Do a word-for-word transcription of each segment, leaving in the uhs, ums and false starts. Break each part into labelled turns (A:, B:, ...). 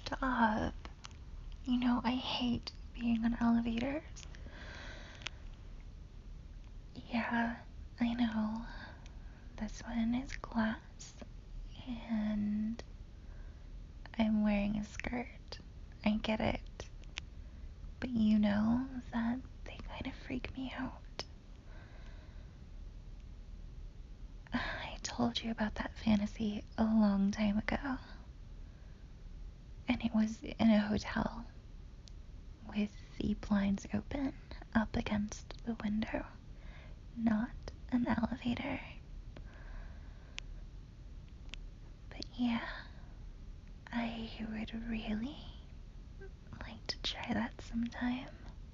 A: Stop. You know, I hate being on elevators. Yeah, I know. This one is glass, and I'm wearing a skirt. I get it. But you know that they kind of freak me out. I told you about that fantasy a long time ago. And it was in a hotel with the blinds open up against the window, not an elevator. But yeah, I would really like to try that sometime.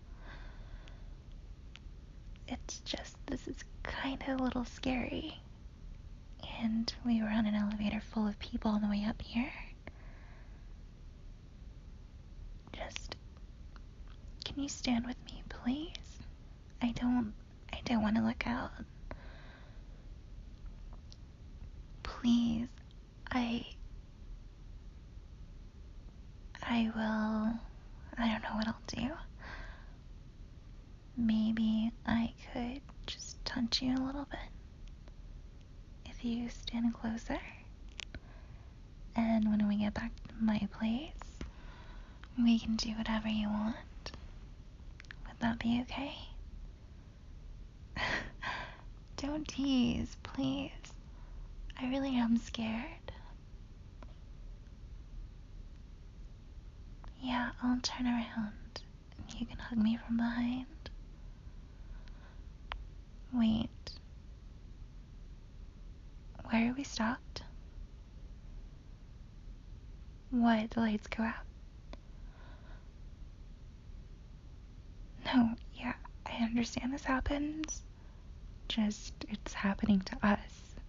A: It's just, this is kind of a little scary. And we were on an elevator full of people on the way up here. Just, can you stand with me, please? I don't, I don't want to look out. Please, I, I will, I don't know what I'll do. Maybe I could just touch you a little bit. If you stand closer. And when we get back to my place, we can do whatever you want. Would that be okay? Don't tease, please. I really am scared. Yeah, I'll turn around and you can hug me from behind. Wait. Where are we stopped? What? The lights go out? No, yeah, I understand this happens. Just, it's happening to us.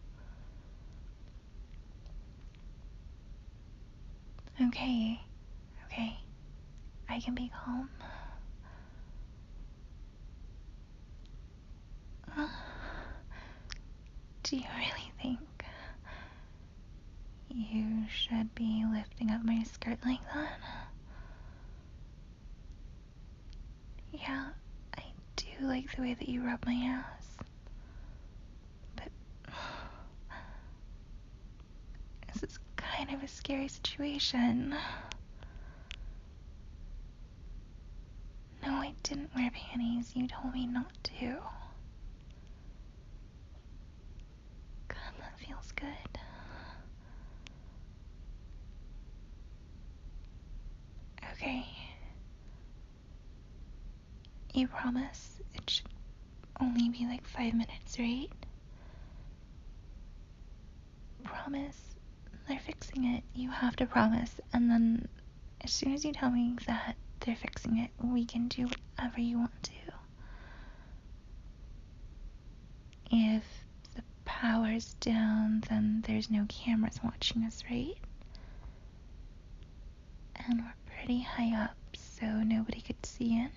A: Okay, okay. I can be calm. Uh, do you really think you should be lifting up my skirt like that? Yeah, I do like the way that you rub my ass. But this is kind of a scary situation. No, I didn't wear panties. You told me not to. God, that feels good. Okay. You promise it should only be like five minutes, right? Promise. They're fixing it. You have to promise. And then as soon as you tell me that they're fixing it, we can do whatever you want to. If the power's down, then there's no cameras watching us, right? And we're pretty high up, so nobody could see in.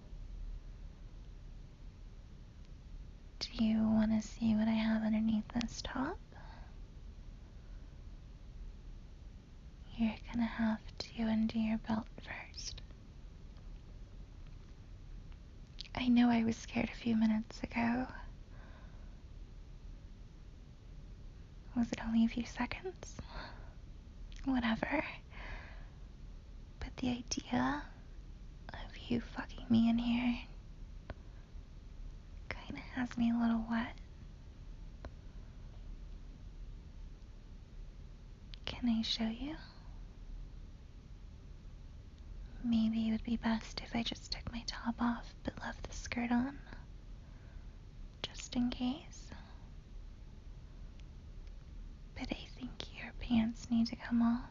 A: Do you want to see what I have underneath this top? You're gonna have to undo your belt first. I know I was scared a few minutes ago. Was it only a few seconds? Whatever. But the idea of you fucking me in here kinda has me a little wet. Can I show you? Maybe it would be best if I just took my top off but left the skirt on. Just in case. But I think your pants need to come off.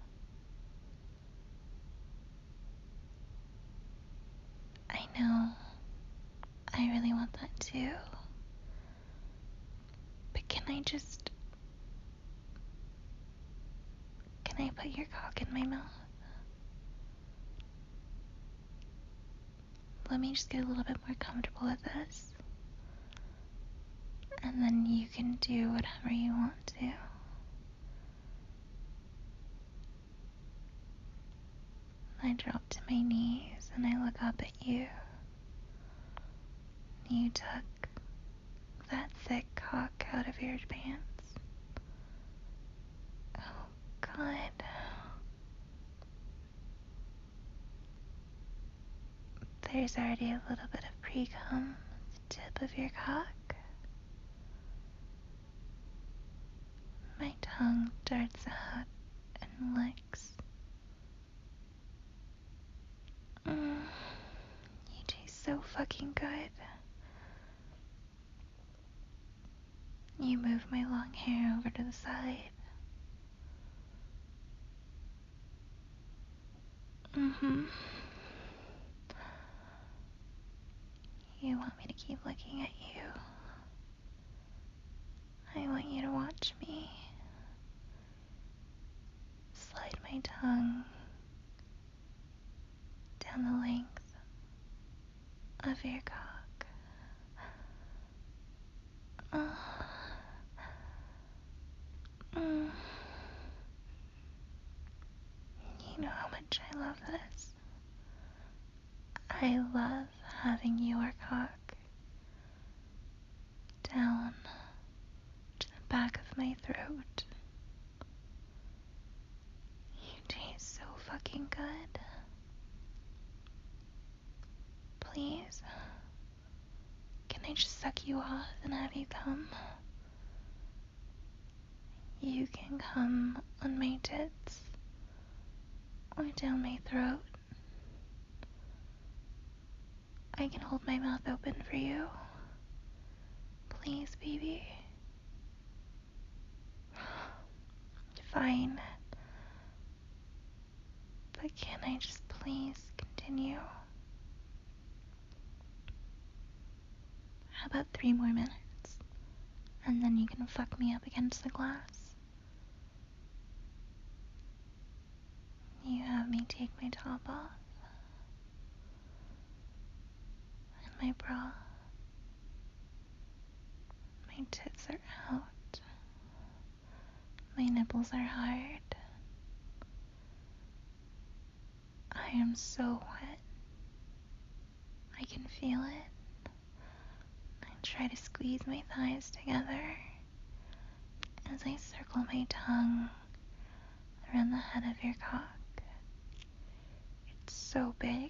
A: I know. I really want that too. But can I just... Can I put your cock in my mouth? Let me just get a little bit more comfortable with this. And then you can do whatever you want to. I drop to my knees and I look up at you. You took that thick cock out of your pants. Oh, God. There's already a little bit of pre-cum at the tip of your cock. My tongue darts out and licks. Mm, you taste so fucking good. You move my long hair over to the side. Mm-hmm. You want me to keep looking at you. I want you to watch me. Slide my tongue down the length of your cock. Uh, mm. You know how much I love this. I love having your cock down to the back of my throat. You taste so fucking good. Please, can I just suck you off and have you come? You can come on my tits or down my throat. I can hold my mouth open for you. Please, baby. Fine. But can I just please continue? How about three more minutes? And then you can fuck me up against the glass. You have me take my top off. And my bra. My tits are out. My nipples are hard. I am so wet. I can feel it. I try to squeeze my thighs together as I circle my tongue around the head of your cock. It's so big.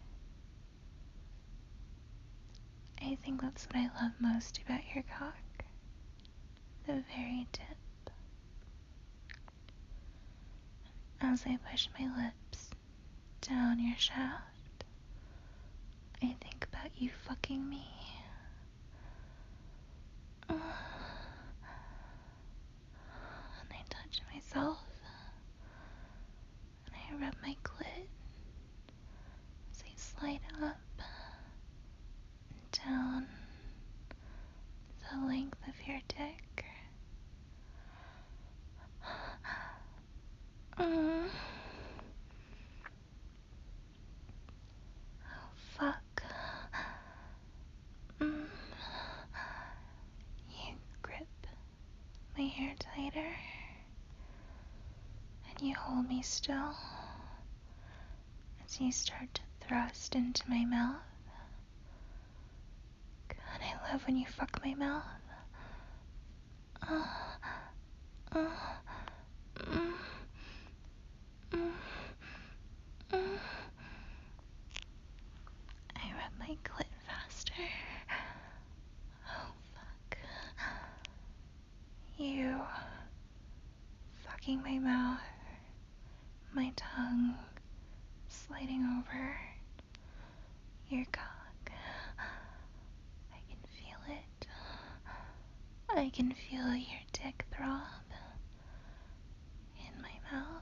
A: I think that's what I love most about your cock. The very tip. As I push my lips down your shaft, I think about you fucking me. And I touch myself. And I rub my clit as I slide up and down the length of your dick. Mm. Oh, fuck. Mm. You grip my hair tighter, and you hold me still as you start to thrust into my mouth. God, I love when you fuck my mouth. Uh, uh, mm, mm, mm. I rub my clit faster. Oh, fuck. You fucking my mouth, my tongue sliding over your cock. I can feel it. I can feel your dick throb in my mouth.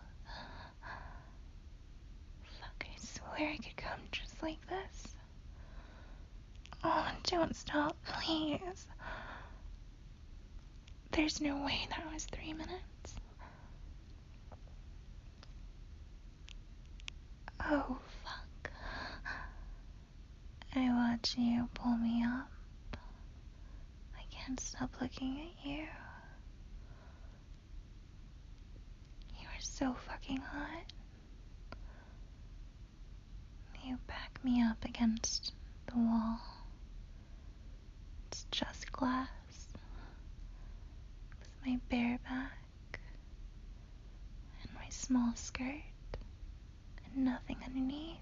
A: Fuck, I swear I could come just like this. Oh, don't stop, please. There's no way that was three minutes. Oh, fuck. I watch you pull me up. I can't stop looking at you. You are so fucking hot. You back me up against the wall. It's just glass. With my bare back and my small skirt and nothing underneath.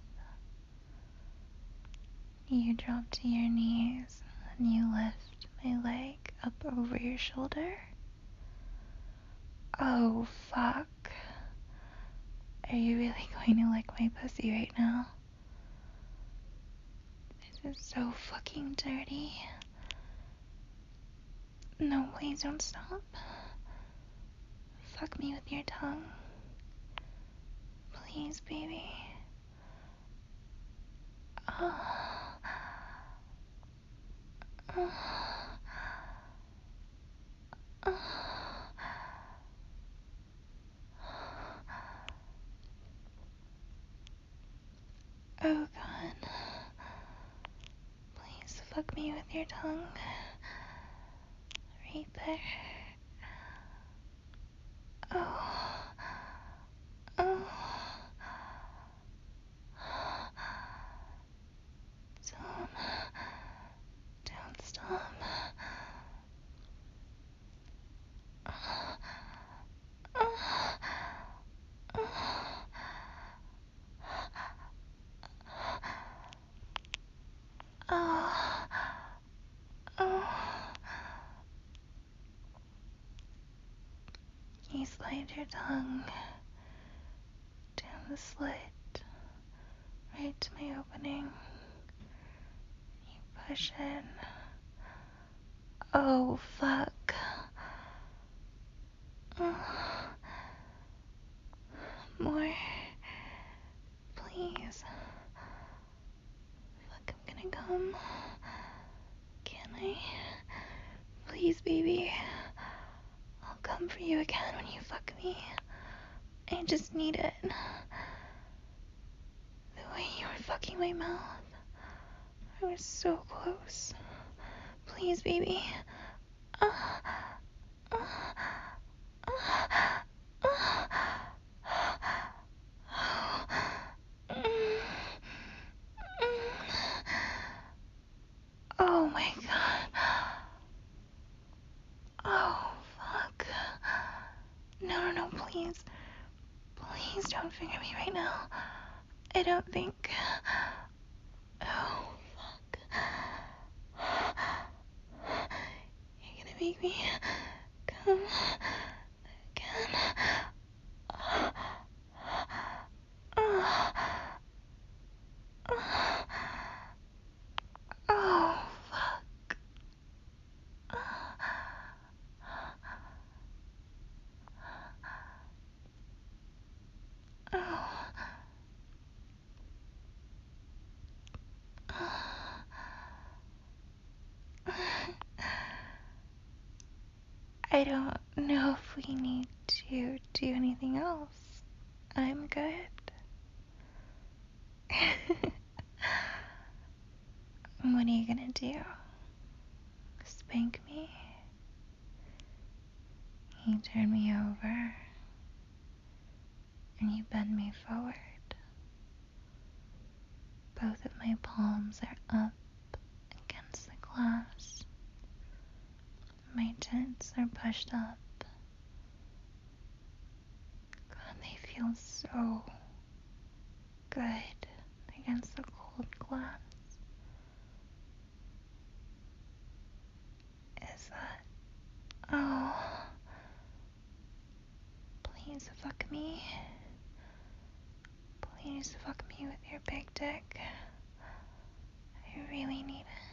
A: You drop to your knees and you lift my leg up over your shoulder. Oh, fuck. Are you really going to lick my pussy right now? This is so fucking dirty. No, please don't stop. Fuck me with your tongue. Please, baby. Oh. Oh. Oh. Oh God. Please fuck me with your tongue. Right there. Oh. Oh. Don't. Don't stop. Oh. Oh. Oh. Oh. You slide your tongue down the slit, right to my opening. You push in. Oh, fuck. Oh. More. Please. Fuck, I'm gonna come. Can I? Please, baby. I'll come for you again when you fuck me. I just need it. The way you were fucking my mouth. I was so close. Please, baby. Uh, uh, uh, uh, uh, oh my God. Oh, fuck. No, no, no, please. Please don't finger me right now. I don't think... Oh, fuck. You're gonna make me come again. Oh, oh, fuck. Oh. I don't know if we need to do anything else. I'm good. What are you gonna do? Spank me? You turn me over and you bend me forward. Both of my palms are up against the glass. My tits are pushed up. God, they feel so good against the cold glass. Is that... Oh. Please fuck me. Please fuck me with your big dick. I really need it.